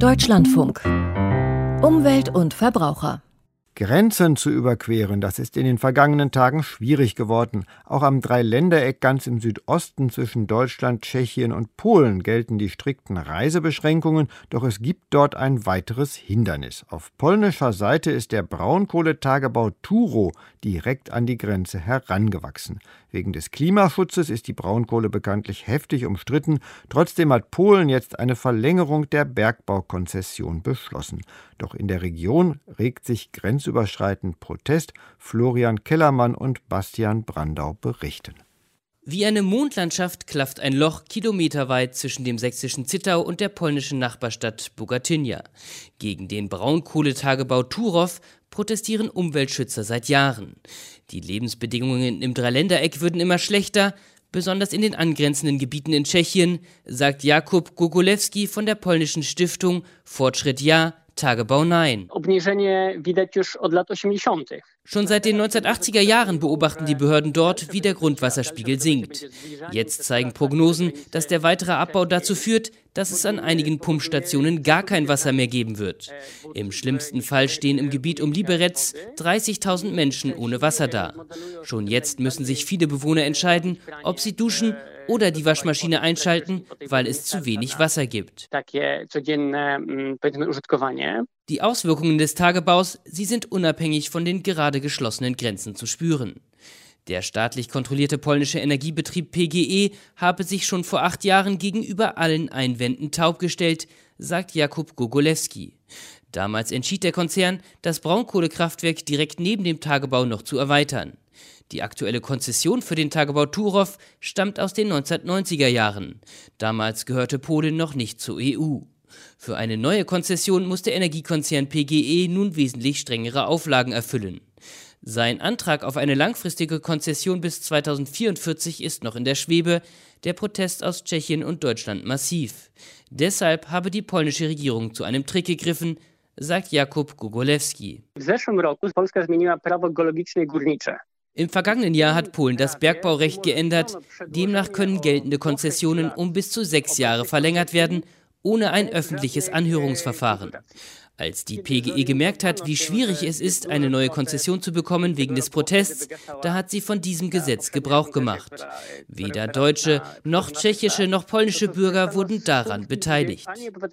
Deutschlandfunk. Umwelt und Verbraucher. Grenzen zu überqueren, das ist in den vergangenen Tagen schwierig geworden. Auch am Dreiländereck ganz im Südosten zwischen Deutschland, Tschechien und Polen gelten die strikten Reisebeschränkungen, doch es gibt dort ein weiteres Hindernis. Auf polnischer Seite ist der Braunkohletagebau Turów direkt an die Grenze herangewachsen. Wegen des Klimaschutzes ist die Braunkohle bekanntlich heftig umstritten. Trotzdem hat Polen jetzt eine Verlängerung der Bergbaukonzession beschlossen. Doch in der Region regt sich grenzüberschreitend Protest. Florian Kellermann und Bastian Brandau berichten. Wie eine Mondlandschaft klafft ein Loch kilometerweit zwischen dem sächsischen Zittau und der polnischen Nachbarstadt Bogatynia. Gegen den Braunkohletagebau Turów protestieren Umweltschützer seit Jahren. Die Lebensbedingungen im Dreiländereck würden immer schlechter, besonders in den angrenzenden Gebieten in Tschechien, sagt Jakub Gogolewski von der polnischen Stiftung Fortschritt Ja, Tagebau Nein. Schon seit den 1980er Jahren beobachten die Behörden dort, wie der Grundwasserspiegel sinkt. Jetzt zeigen Prognosen, dass der weitere Abbau dazu führt, dass es an einigen Pumpstationen gar kein Wasser mehr geben wird. Im schlimmsten Fall stehen im Gebiet um Liberec 30.000 Menschen ohne Wasser da. Schon jetzt müssen sich viele Bewohner entscheiden, ob sie duschen oder die Waschmaschine einschalten, weil es zu wenig Wasser gibt. Die Auswirkungen des Tagebaus, sie sind unabhängig von den gerade geschlossenen Grenzen zu spüren. Der staatlich kontrollierte polnische Energiebetrieb PGE habe sich schon vor 8 Jahren gegenüber allen Einwänden taub gestellt, sagt Jakub Gogolewski. Damals entschied der Konzern, das Braunkohlekraftwerk direkt neben dem Tagebau noch zu erweitern. Die aktuelle Konzession für den Tagebau Turów stammt aus den 1990er Jahren. Damals gehörte Polen noch nicht zur EU. Für eine neue Konzession muss der Energiekonzern PGE nun wesentlich strengere Auflagen erfüllen. Sein Antrag auf eine langfristige Konzession bis 2044 ist noch in der Schwebe, der Protest aus Tschechien und Deutschland massiv. Deshalb habe die polnische Regierung zu einem Trick gegriffen, sagt Jakub Gogolewski. Im vergangenen Jahr hat Polen das Bergbaurecht geändert. Demnach können geltende Konzessionen um bis zu 6 Jahre verlängert werden, ohne ein öffentliches Anhörungsverfahren. Als die PGE gemerkt hat, wie schwierig es ist, eine neue Konzession zu bekommen wegen des Protests, da hat sie von diesem Gesetz Gebrauch gemacht. Weder deutsche, noch tschechische, noch polnische Bürger wurden daran beteiligt.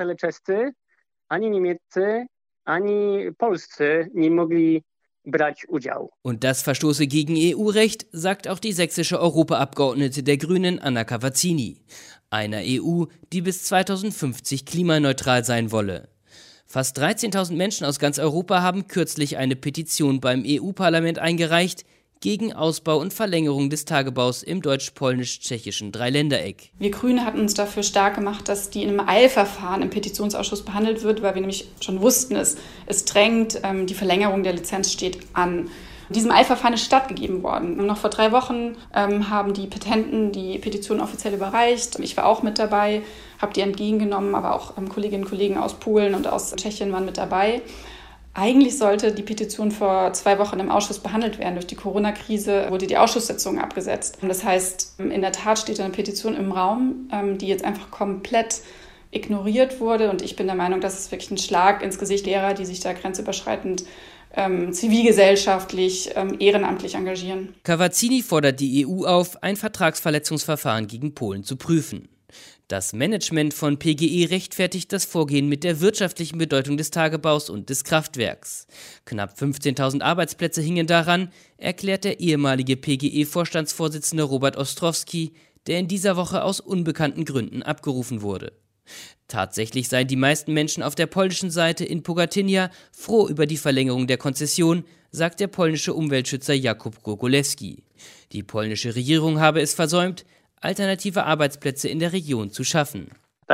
Und das verstoße gegen EU-Recht, sagt auch die sächsische Europaabgeordnete der Grünen Anna Cavazzini. Einer EU, die bis 2050 klimaneutral sein wolle. Fast 13.000 Menschen aus ganz Europa haben kürzlich eine Petition beim EU-Parlament eingereicht gegen Ausbau und Verlängerung des Tagebaus im deutsch-polnisch-tschechischen Dreiländereck. Wir Grüne hatten uns dafür stark gemacht, dass die in einem Eilverfahren im Petitionsausschuss behandelt wird, weil wir nämlich schon wussten, es drängt, die Verlängerung der Lizenz steht an. Diesem Eilverfahren ist stattgegeben worden. Noch vor 3 Wochen haben die Petenten die Petition offiziell überreicht. Ich war auch mit dabei, habe die entgegengenommen, aber auch Kolleginnen und Kollegen aus Polen und aus Tschechien waren mit dabei. Eigentlich sollte die Petition vor 2 Wochen im Ausschuss behandelt werden. Durch die Corona-Krise wurde die Ausschusssitzung abgesetzt. Das heißt, in der Tat steht eine Petition im Raum, die jetzt einfach komplett ignoriert wurde. Und ich bin der Meinung, das ist wirklich ein Schlag ins Gesicht derer, die sich da grenzüberschreitend zivilgesellschaftlich, ehrenamtlich engagieren. Cavazzini fordert die EU auf, ein Vertragsverletzungsverfahren gegen Polen zu prüfen. Das Management von PGE rechtfertigt das Vorgehen mit der wirtschaftlichen Bedeutung des Tagebaus und des Kraftwerks. Knapp 15.000 Arbeitsplätze hingen daran, erklärt der ehemalige PGE-Vorstandsvorsitzende Robert Ostrowski, der in dieser Woche aus unbekannten Gründen abgerufen wurde. Tatsächlich seien die meisten Menschen auf der polnischen Seite in Bogatynia froh über die Verlängerung der Konzession, sagt der polnische Umweltschützer Jakub Gogolewski. Die polnische Regierung habe es versäumt, alternative Arbeitsplätze in der Region zu schaffen.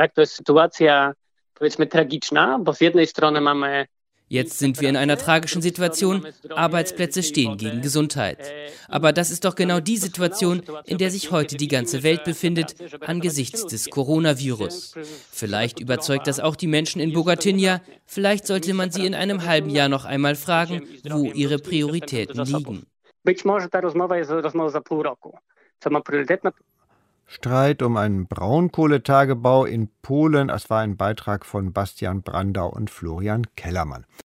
Jetzt sind wir in einer tragischen Situation, Arbeitsplätze stehen gegen Gesundheit. Aber das ist doch genau die Situation, in der sich heute die ganze Welt befindet, angesichts des Coronavirus. Vielleicht überzeugt das auch die Menschen in Bogatynia, vielleicht sollte man sie in einem halben Jahr noch einmal fragen, wo ihre Prioritäten liegen. Streit um einen Braunkohletagebau in Polen. Das war ein Beitrag von Bastian Brandau und Florian Kellermann.